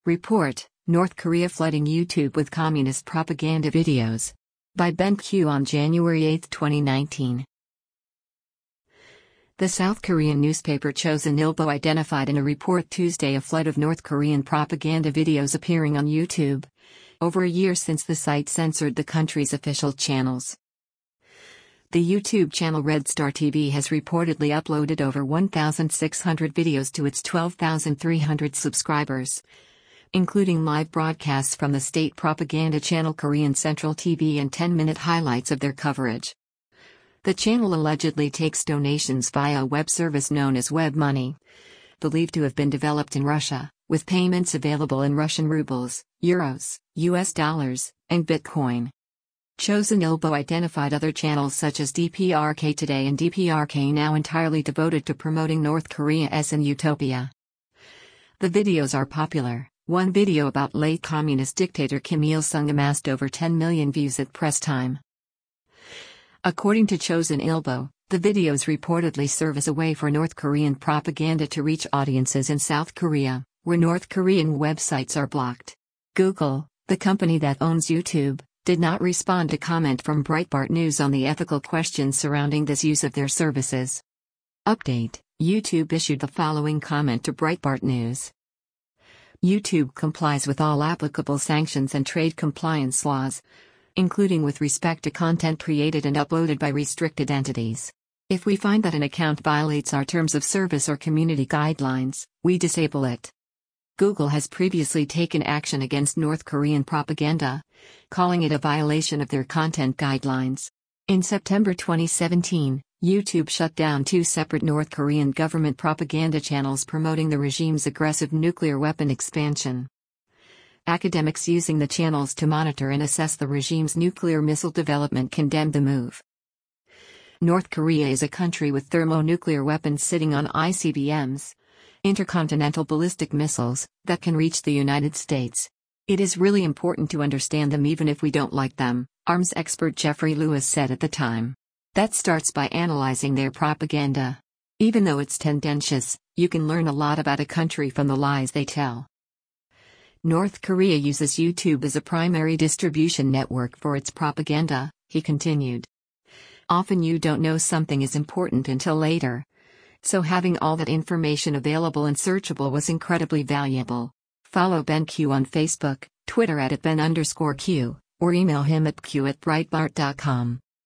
Report: North Korea flooding YouTube with communist propaganda videos. By Ben Q on January 8, 2019. The South Korean newspaper Chosun Ilbo identified in a report Tuesday a flood of North Korean propaganda videos appearing on YouTube, over a year since the site censored the country's official channels. The YouTube channel Red Star TV has reportedly uploaded over 1,600 videos to its 12,300 subscribers, including live broadcasts from the state propaganda channel Korean Central TV and 10-minute highlights of their coverage. The channel allegedly takes donations via a web service known as WebMoney, believed to have been developed in Russia, with payments available in Russian rubles, euros, US dollars, and Bitcoin. Chosun Ilbo identified other channels such as DPRK Today and DPRK Now entirely devoted to promoting North Korea as an utopia. The videos are popular. One video about late communist dictator Kim Il-sung amassed over 10 million views at press time. According to Chosun Ilbo, the videos reportedly serve as a way for North Korean propaganda to reach audiences in South Korea, where North Korean websites are blocked. Google, the company that owns YouTube, did not respond to comment from Breitbart News on the ethical questions surrounding this use of their services. Update: YouTube issued the following comment to Breitbart News. YouTube complies with all applicable sanctions and trade compliance laws, including with respect to content created and uploaded by restricted entities. If we find that an account violates our terms of service or community guidelines, we disable it. Google has previously taken action against North Korean propaganda, calling it a violation of their content guidelines. In September 2017, YouTube shut down 2 separate North Korean government propaganda channels promoting the regime's aggressive nuclear weapon expansion. Academics using the channels to monitor and assess the regime's nuclear missile development condemned the move. North Korea is a country with thermonuclear weapons sitting on ICBMs, intercontinental ballistic missiles, that can reach the United States. It is really important to understand them even if we don't like them, arms expert Jeffrey Lewis said at the time. That starts by analyzing their propaganda. Even though it's tendentious, you can learn a lot about a country from the lies they tell. North Korea uses YouTube as a primary distribution network for its propaganda, he continued. Often you don't know something is important until later. So having all that information available and searchable was incredibly valuable. Follow Ben Q on Facebook, Twitter @Ben_Q, or email him at q@breitbart.com.